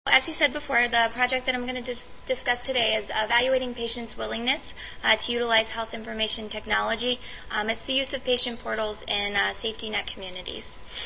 As you said before, the project that I'm going to discuss today is evaluating patients' willingness to utilize health information technology. It's the use of patient portals in safety net communities.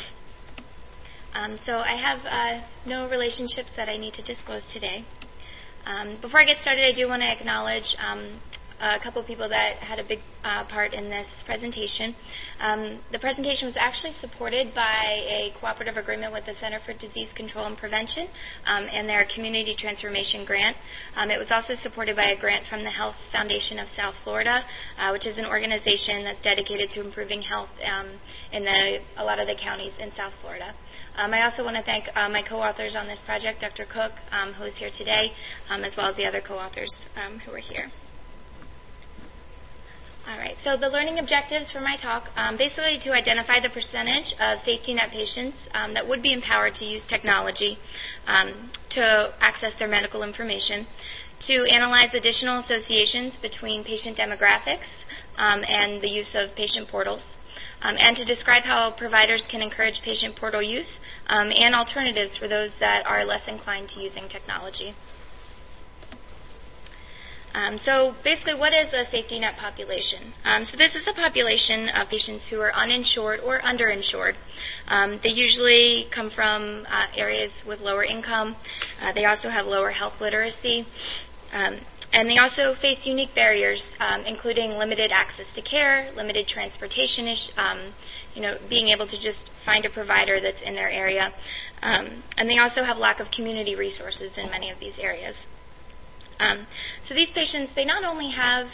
So I have no relationships that I need to disclose today. Before I get started, I do want to acknowledge a couple of people that had a big part in this presentation. The presentation was actually supported by a cooperative agreement with the Center for Disease Control and Prevention and their Community Transformation Grant. It was also supported by a grant from the Health Foundation of South Florida, which is an organization that's dedicated to improving health in a lot of the counties in South Florida. I also want to thank my co-authors on this project, Dr. Cook, who is here today, as well as the other co-authors who are here. All right, so the learning objectives for my talk, basically to identify the percentage of safety net patients that would be empowered to use technology to access their medical information, to analyze additional associations between patient demographics and the use of patient portals, and to describe how providers can encourage patient portal use and alternatives for those that are less inclined to using technology. So basically, what is a safety net population? So this is a population of patients who are uninsured or underinsured. They usually come from areas with lower income. They also have lower health literacy. And they also face unique barriers, including limited access to care, limited transportation, being able to just find a provider that's in their area. And they also have lack of community resources in many of these areas. So these patients, they not only have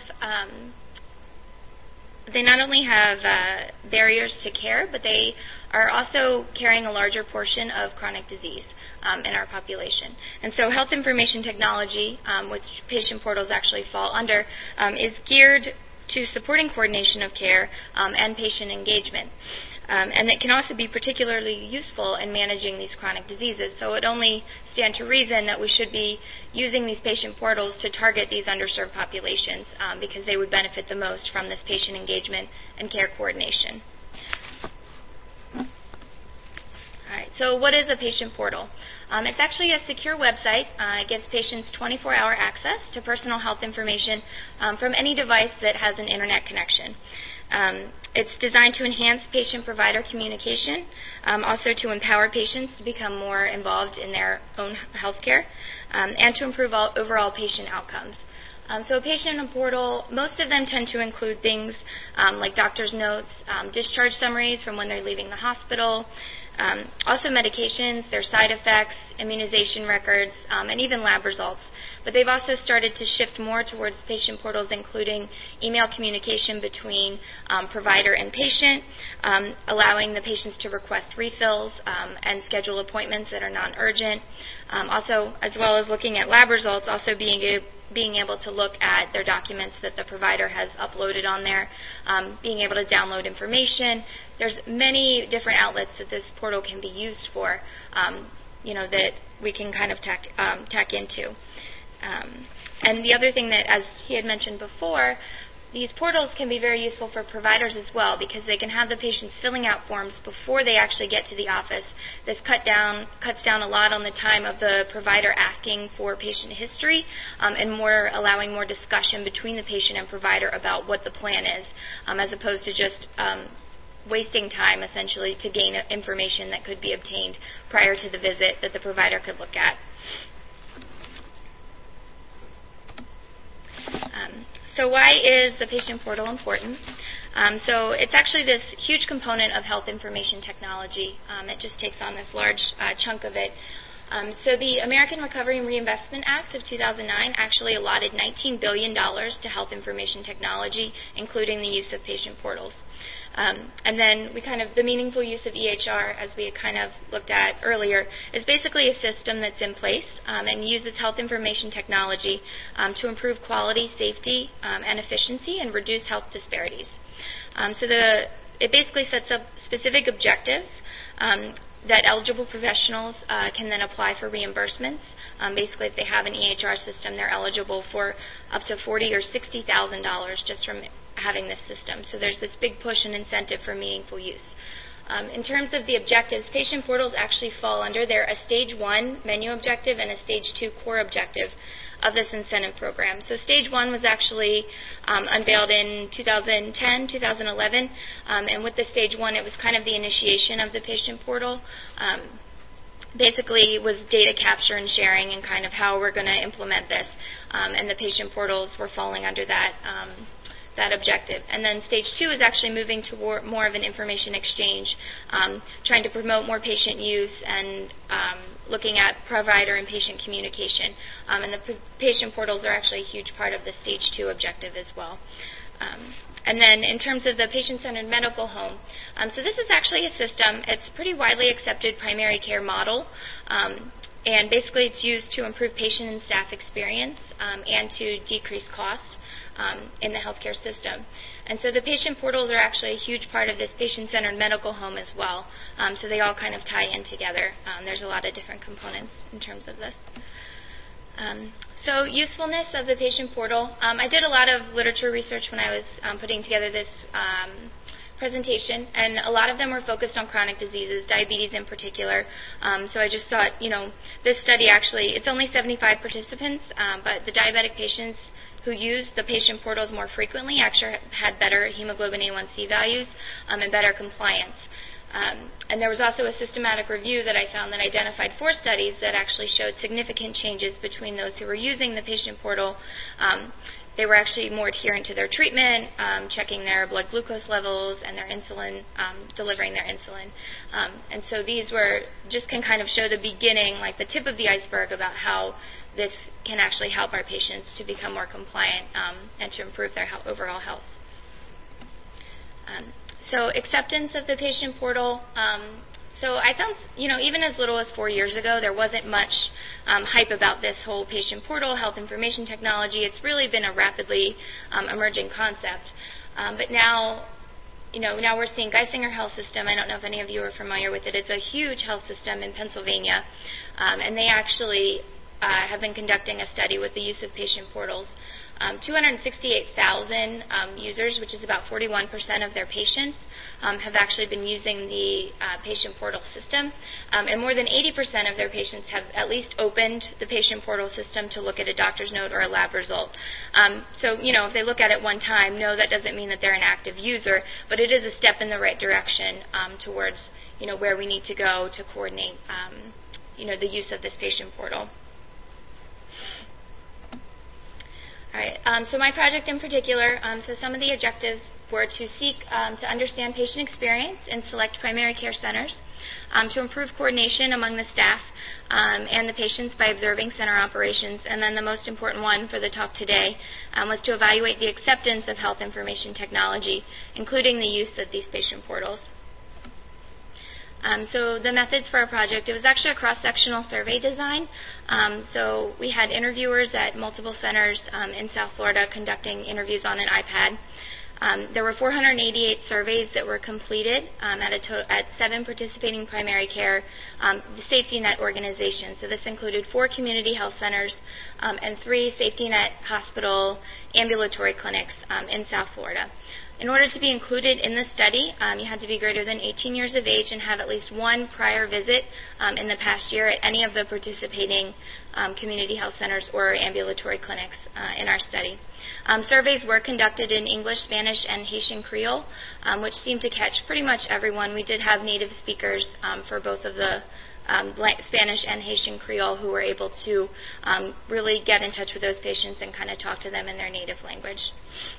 barriers to care, but they are also carrying a larger portion of chronic disease in our population. And so health information technology, which patient portals actually fall under, is geared to supporting coordination of care and patient engagement. And it can also be particularly useful in managing these chronic diseases. So it only stands to reason that we should be using these patient portals to target these underserved populations because they would benefit the most from this patient engagement and care coordination. All right, so what is a patient portal? It's actually a secure website. It gives patients 24-hour access to personal health information from any device that has an internet connection. It's designed to enhance patient-provider communication, also to empower patients to become more involved in their own health care, and to improve overall patient outcomes. So a patient portal, most of them tend to include things like doctor's notes, discharge summaries from when they're leaving the hospital, also medications, their side effects, immunization records, and even lab results. But they've also started to shift more towards patient portals, including email communication between provider and patient, allowing the patients to request refills and schedule appointments that are non-urgent. Also, as well as looking at lab results, also being able to look at their documents that the provider has uploaded on there, being able to download information. There's many different outlets that this portal can be used for, that we can kind of tack into. And the other thing that, as he had mentioned before, these portals can be very useful for providers as well because they can have the patients filling out forms before they actually get to the office. This cuts down a lot on the time of the provider asking for patient history and allowing more discussion between the patient and provider about what the plan is, as opposed to just wasting time essentially to gain information that could be obtained prior to the visit that the provider could look at. So why is the patient portal important? So it's actually this huge component of health information technology. It just takes on this large chunk of it. So the American Recovery and Reinvestment Act of 2009 actually allotted $19 billion to health information technology, including the use of patient portals. And then the meaningful use of EHR, as we kind of looked at earlier, is basically a system that's in place and uses health information technology to improve quality, safety, and efficiency and reduce health disparities. So it basically sets up specific objectives that eligible professionals can then apply for reimbursements. Basically, if they have an EHR system, they're eligible for up to $40,000 or $60,000 just from having this system. So there's this big push and incentive for meaningful use. In terms of the objectives, patient portals actually fall under a Stage 1 menu objective and a Stage 2 core objective of this incentive program. So Stage 1 was actually unveiled in 2010, 2011, and with the Stage 1, it was kind of the initiation of the patient portal. Basically, was data capture and sharing and kind of how we're going to implement this, and the patient portals were falling under that objective. And then Stage 2 is actually moving toward more of an information exchange, trying to promote more patient use and looking at provider and patient communication. And the patient portals are actually a huge part of the Stage 2 objective as well. And then in terms of the patient-centered medical home, so this is actually a system. It's a pretty widely accepted primary care model. And basically it's used to improve patient and staff experience and to decrease costs in the healthcare system. And so the patient portals are actually a huge part of this patient-centered medical home as well. So they all kind of tie in together. There's a lot of different components in terms of this. So usefulness of the patient portal. I did a lot of literature research when I was putting together this presentation, and a lot of them were focused on chronic diseases, diabetes in particular. So I just thought, this study actually, it's only 75 participants, but the diabetic patients who used the patient portals more frequently actually had better hemoglobin A1C values and better compliance. And there was also a systematic review that I found that identified 4 studies that actually showed significant changes between those who were using the patient portal. They were actually more adherent to their treatment, checking their blood glucose levels and their insulin, delivering their insulin. And so these just can kind of show the beginning, like the tip of the iceberg about how this can actually help our patients to become more compliant and to improve their overall health. So acceptance of the patient portal. So I found, even as little as 4 years ago, there wasn't much hype about this whole patient portal, health information technology. It's really been a rapidly emerging concept. But now, now we're seeing Geisinger Health System. I don't know if any of you are familiar with it. It's a huge health system in Pennsylvania, and they actually have been conducting a study with the use of patient portals. 268,000 users, which is about 41% of their patients, have actually been using the patient portal system. And more than 80% of their patients have at least opened the patient portal system to look at a doctor's note or a lab result. So, if they look at it one time, no, that doesn't mean that they're an active user, but it is a step in the right direction towards, where we need to go to coordinate, the use of this patient portal. All right, so my project in particular, so some of the objectives were to seek to understand patient experience in select primary care centers, to improve coordination among the staff and the patients by observing center operations, and then the most important one for the talk today was to evaluate the acceptance of health information technology, including the use of these patient portals. So the methods for our project, it was actually a cross-sectional survey design. So we had interviewers at multiple centers in South Florida conducting interviews on an iPad. There were 488 surveys that were completed at 7 participating primary care safety net organizations. So this included 4 community health centers and 3 safety net hospital ambulatory clinics in South Florida. In order to be included in the study, you had to be greater than 18 years of age and have at least 1 prior visit in the past year at any of the participating community health centers or ambulatory clinics in our study. Surveys were conducted in English, Spanish, and Haitian Creole, which seemed to catch pretty much everyone. We did have native speakers for both of the Spanish and Haitian Creole who were able to really get in touch with those patients and kind of talk to them in their native language.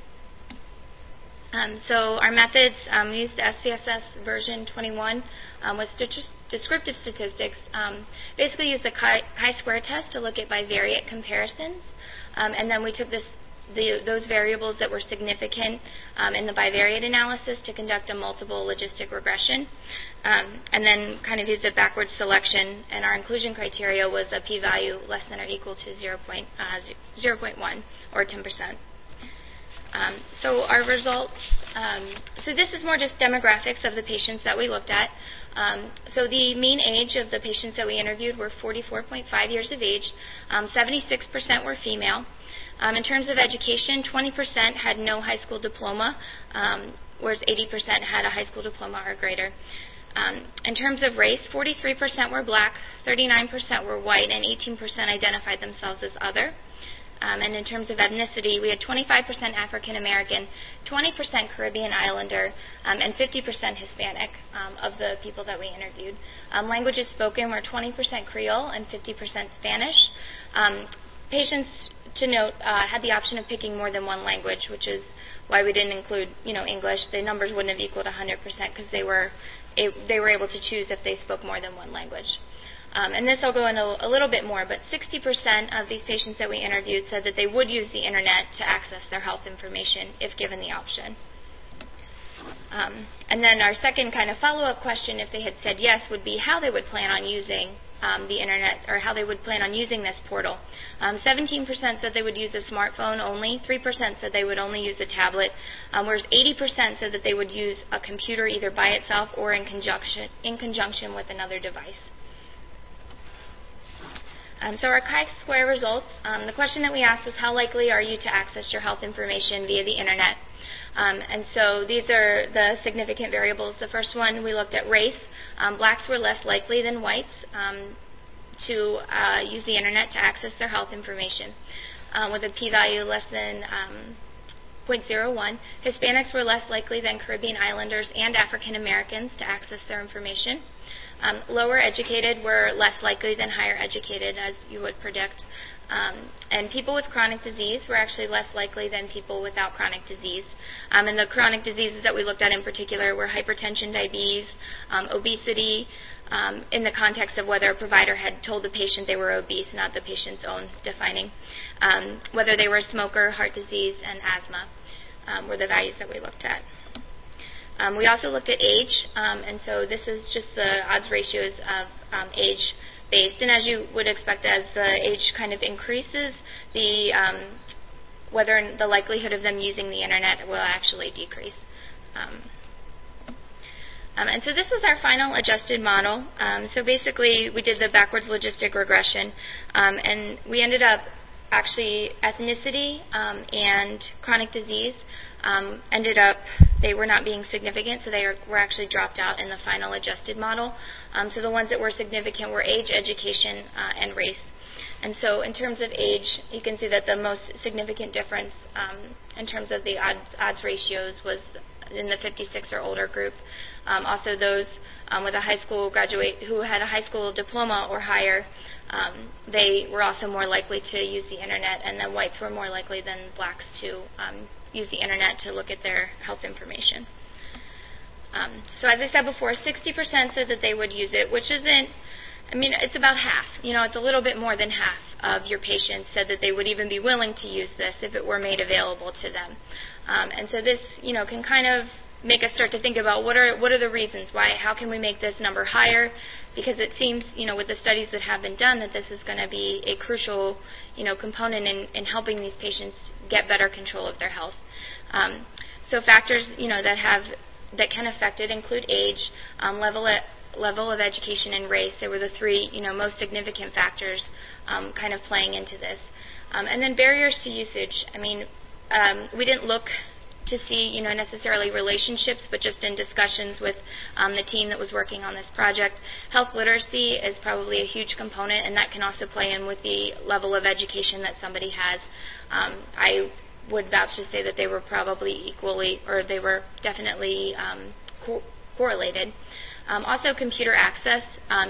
So our methods, we used the SPSS version 21 with descriptive statistics. Basically used the chi-square test to look at bivariate comparisons, and then we took those variables that were significant in the bivariate analysis to conduct a multiple logistic regression, and then kind of used a backwards selection, and our inclusion criteria was a p-value less than or equal to 0.1 or 10%. So our results, so this is more just demographics of the patients that we looked at. So the mean age of the patients that we interviewed were 44.5 years of age. 76% were female. In terms of education, 20% had no high school diploma, whereas 80% had a high school diploma or greater. In terms of race, 43% were black, 39% were white, and 18% identified themselves as other. And in terms of ethnicity, we had 25% African American, 20% Caribbean Islander, and 50% Hispanic of the people that we interviewed. Languages spoken were 20% Creole and 50% Spanish. Patients, to note, had the option of picking more than one language, which is why we didn't include, English. The numbers wouldn't have equaled 100% because they were able to choose if they spoke more than one language. And this I'll go into a little bit more, but 60% of these patients that we interviewed said that they would use the internet to access their health information if given the option. And then our second kind of follow-up question, if they had said yes, would be how they would plan on using the internet, or how they would plan on using this portal. 17% said they would use a smartphone only, 3% said they would only use a tablet, whereas 80% said that they would use a computer either by itself or in conjunction with another device. So our Chi-Square results, the question that we asked was how likely are you to access your health information via the internet? And so these are the significant variables. The first one, we looked at race. Blacks were less likely than whites to use the internet to access their health information, with a p-value less than 0.01. Hispanics were less likely than Caribbean Islanders and African Americans to access their information. Lower educated were less likely than higher educated, as you would predict. And people with chronic disease were actually less likely than people without chronic disease. And the chronic diseases that we looked at in particular were hypertension, diabetes, obesity, in the context of whether a provider had told the patient they were obese, not the patient's own defining. Whether they were a smoker, heart disease, and asthma were the values that we looked at. We also looked at age, and so this is just the odds ratios of age-based. And as you would expect, as the age kind of increases, whether the likelihood of them using the internet will actually decrease. And so this was our final adjusted model. So basically, we did the backwards logistic regression, and we ended up actually ethnicity and chronic disease they were not being significant, so they were actually dropped out in the final adjusted model. So the ones that were significant were age, education, and race. And so in terms of age, you can see that the most significant difference in terms of the odds ratios was in the 56 or older group. Also those with a high school graduate who had a high school diploma or higher, they were also more likely to use the internet, and then whites were more likely than blacks to use the internet to look at their health information. So as I said before, 60% said that they would use it, which isn't, it's about half. It's a little bit more than half of your patients said that they would even be willing to use this if it were made available to them. And so this, can kind of make us start to think about what are the reasons why, how can we make this number higher? Because it seems, with the studies that have been done, that this is going to be a crucial, component in helping these patients get better control of their health. So factors, that can affect it include age, level of education, and race. They were the three, most significant factors kind of playing into this. And then barriers to usage. We didn't look to see, necessarily relationships, but just in discussions with the team that was working on this project. Health literacy is probably a huge component, and that can also play in with the level of education that somebody has. I would vouch to say that they were probably equally, or they were definitely correlated. Also, computer access.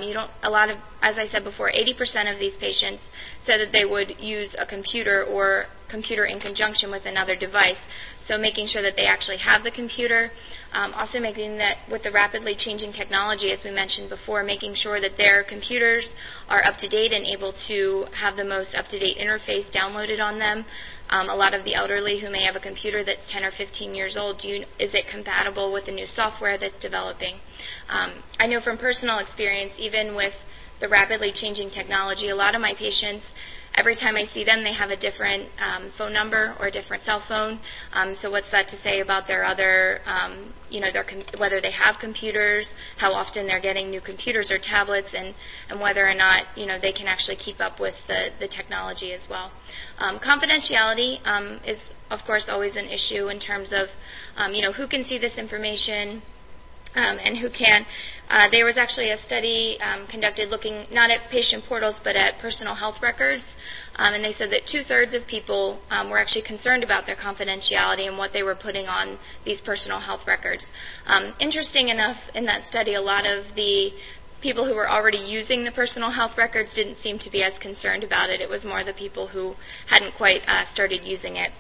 As I said before, 80% of these patients said that they would use a computer or computer in conjunction with another device. So making sure that they actually have the computer. Also making that with the rapidly changing technology, as we mentioned before, making sure that their computers are up to date and able to have the most up-to-date interface downloaded on them. A lot of the elderly who may have a computer that's 10 or 15 years old, is it compatible with the new software that's developing? I know from personal experience, even with the rapidly changing technology, a lot of my patients, every time I see them, they have a different phone number or a different cell phone. So what's that to say about their other, whether they have computers, how often they're getting new computers or tablets, and whether or not, they can actually keep up with the technology as well. Confidentiality is, of course, always an issue in terms of, who can see this information, and who can. There was actually a study conducted looking not at patient portals but at personal health records, and they said that 2/3 of people were actually concerned about their confidentiality and what they were putting on these personal health records. Interesting enough, in that study, a lot of the people who were already using the personal health records didn't seem to be as concerned about it. It was more the people who hadn't quite started using it.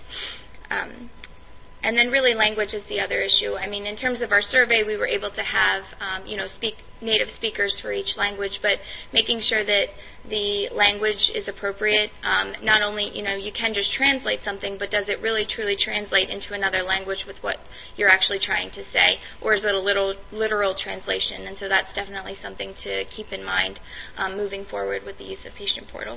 And then really language is the other issue. I mean, in terms of our survey, we were able to have, native speakers for each language, but making sure that the language is appropriate. Not only, you can just translate something, but does it really truly translate into another language with what you're actually trying to say, or is it a literal translation? And so that's definitely something to keep in mind moving forward with the use of patient portals.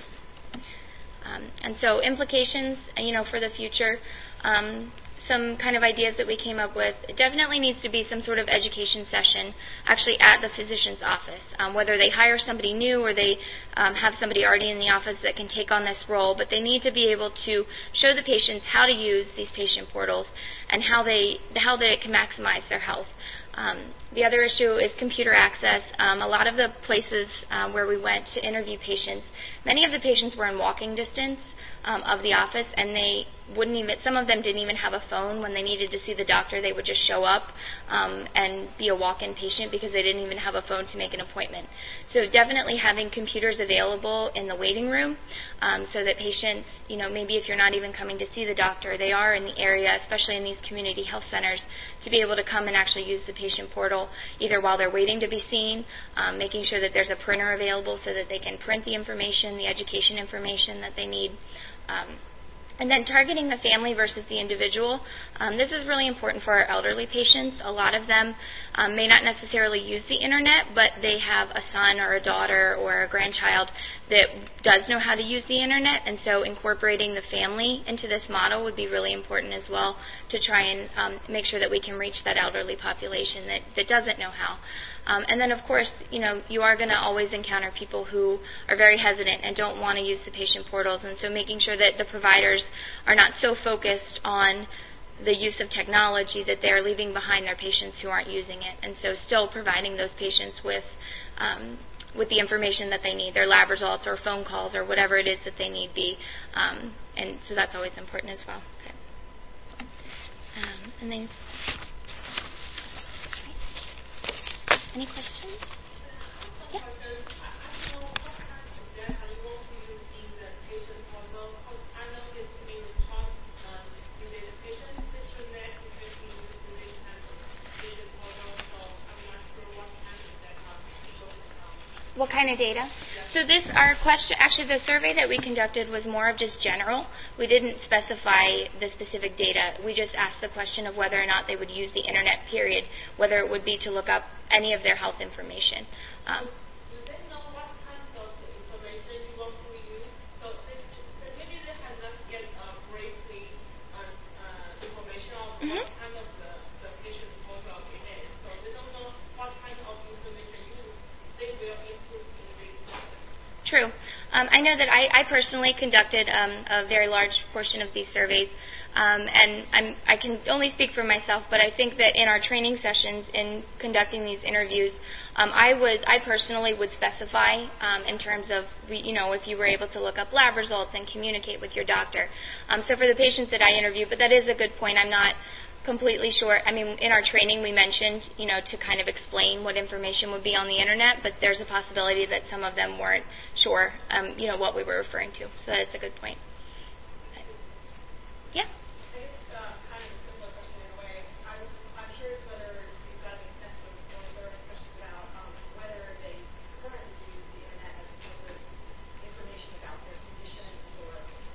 And so implications, for the future, some kind of ideas that we came up with. It definitely needs to be some sort of education session actually at the physician's office, whether they hire somebody new or they have somebody already in the office that can take on this role, but they need to be able to show the patients how to use these patient portals and how they can maximize their health. The other issue is computer access. A lot of the places where we went to interview patients, many of the patients were in walking distance of the office, and they wouldn't even, some of them didn't even have a phone. When they needed to see the doctor, they would just show up and be a walk-in patient because they didn't even have a phone to make an appointment. So definitely having computers available in the waiting room so that patients, maybe if you're not even coming to see the doctor, they are in the area, especially in these community health centers, to be able to come and actually use the patient portal either while they're waiting to be seen, making sure that there's a printer available so that they can print the information, the education information that they need. And then targeting the family versus the individual. This is really important for our elderly patients. A lot of them may not necessarily use the internet, but they have a son or a daughter or a grandchild that does know how to use the internet, and so incorporating the family into this model would be really important as well to try and make sure that we can reach that elderly population that doesn't know how. And then, of course, you are going to always encounter people who are very hesitant and don't want to use the patient portals, and so making sure that the providers are not so focused on the use of technology that they're leaving behind their patients who aren't using it, and so still providing those patients with the information that they need, their lab results or phone calls or whatever it is that they need be, and so that's always important as well. Okay. And then, any questions? Yeah. What kind of data? So our question, actually the survey that we conducted was more of just general. We didn't specify the specific data. We just asked the question of whether or not they would use the internet, period, whether it would be to look up any of their health information. Do they know what kinds of information you want to use? So maybe they have not get briefly information of what kind of the patient portal it is. So they don't know what kind of information they will input in this system. True. I know that I personally conducted a very large portion of these surveys, and I can only speak for myself, but I think that in our training sessions in conducting these interviews, I personally would specify in terms of, if you were able to look up lab results and communicate with your doctor. So for the patients that I interview, but that is a good point. I'm not completely sure. I mean, in our training we mentioned, to kind of explain what information would be on the internet, but there's a possibility that some of them weren't sure, what we were referring to. So that's a good point. But, yeah? I guess kind of a similar question in a way. I'm curious whether you've got any sense of, or any questions about whether they currently use the internet as a source of information about their conditions or,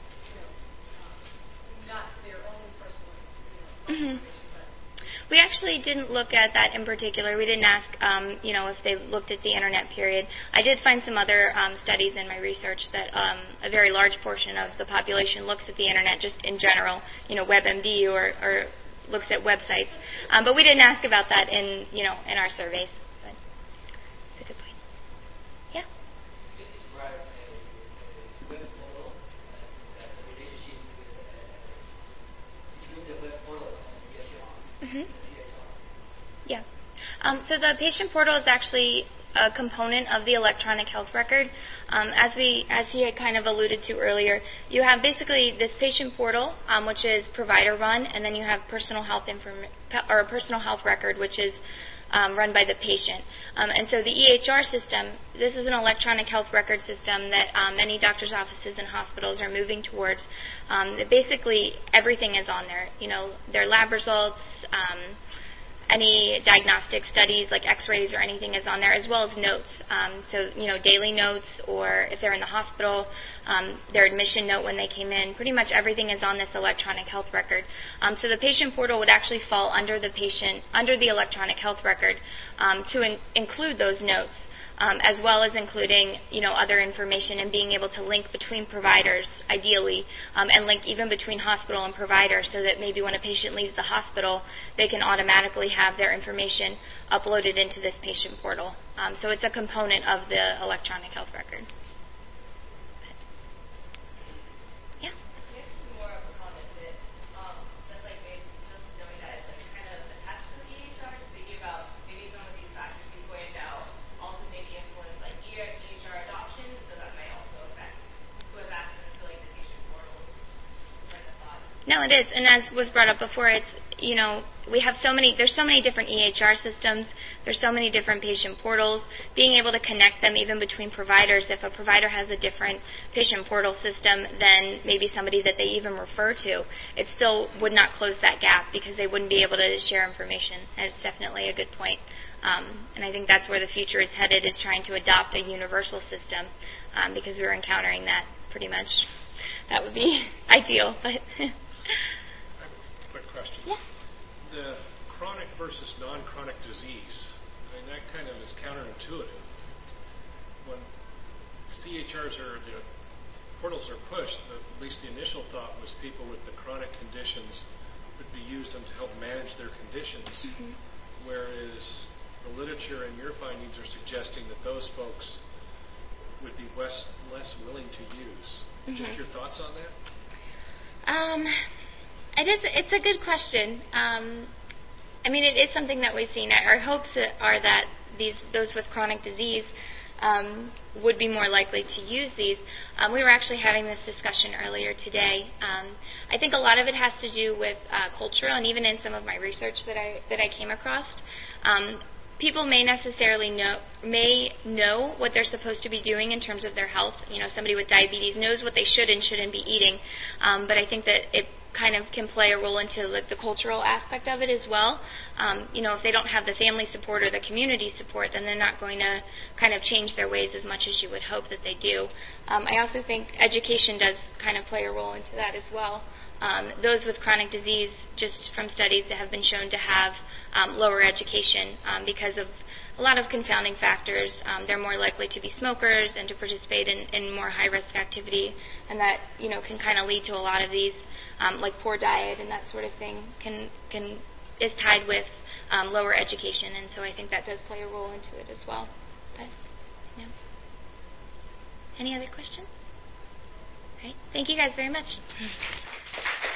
not their own personal information, but we actually didn't look at that in particular. We didn't ask, if they looked at the internet, period. I did find some other studies in my research that a very large portion of the population looks at the internet just in general, WebMD or looks at websites. But we didn't ask about that in our surveys. But it's a good point. Yeah? Can you describe a web portal and the relationship between the web portal and the EHR? Yeah. So the patient portal is actually a component of the electronic health record. As he had kind of alluded to earlier, you have basically this patient portal, which is provider run, and then you have personal health record, which is run by the patient. And so the EHR system, this is an electronic health record system that many doctors' offices and hospitals are moving towards. Basically, everything is on there. Their lab results, any diagnostic studies like x-rays or anything is on there, as well as notes. Daily notes, or if they're in the hospital, their admission note when they came in. Pretty much everything is on this electronic health record. So the patient portal would actually fall under the electronic health record to include those notes. As well as including, other information and being able to link between providers, ideally, and link even between hospital and provider, so that maybe when a patient leaves the hospital, they can automatically have their information uploaded into this patient portal. So it's a component of the electronic health record. Yeah? More of a comment that just like just knowing that it's kind of attached to the EHR, just thinking about maybe some of these factors you pointed out also maybe influence like EHR adoption, so that might also affect who has access to like the patient portals. No, it is, and as was brought up before, it's there's so many different EHR systems, there's so many different patient portals. Being able to connect them even between providers, if a provider has a different patient portal system than maybe somebody that they even refer to, it still would not close that gap because they wouldn't be able to share information. And it's definitely a good point. And I think that's where the future is headed, is trying to adopt a universal system, because we're encountering that pretty much. That would be ideal. But quick question. Yeah. The chronic versus non-chronic disease, that kind of is counterintuitive. When CHRs the portals are pushed, at least the initial thought was people with the chronic conditions would be used to help manage their conditions, whereas the literature and your findings are suggesting that those folks would be less willing to use. Just your thoughts on that? It's a good question. It is something that we've seen. Our hopes are that those with chronic disease would be more likely to use these. We were actually having this discussion earlier today. I think a lot of it has to do with culture, and even in some of my research that I came across. People may necessarily know what they're supposed to be doing in terms of their health. Somebody with diabetes knows what they should and shouldn't be eating, but I think that it kind of can play a role into the cultural aspect of it as well. If they don't have the family support or the community support, then they're not going to kind of change their ways as much as you would hope that they do. I also think education does kind of play a role into that as well. Those with chronic disease, just from studies that have been shown to have lower education because of a lot of confounding factors. They're more likely to be smokers and to participate in more high-risk activity, and that can kind of lead to a lot of these, like poor diet and that sort of thing, is tied with lower education, and so I think that does play a role into it as well. But, any other questions? All right. Thank you guys very much.